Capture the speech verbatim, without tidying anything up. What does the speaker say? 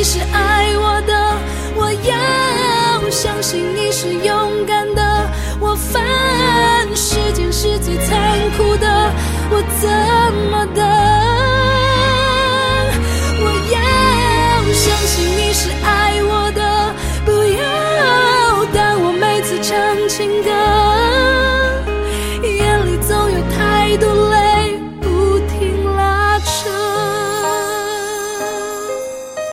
是爱我的，我要相信你是勇敢的。我犯世间是最残酷的，我怎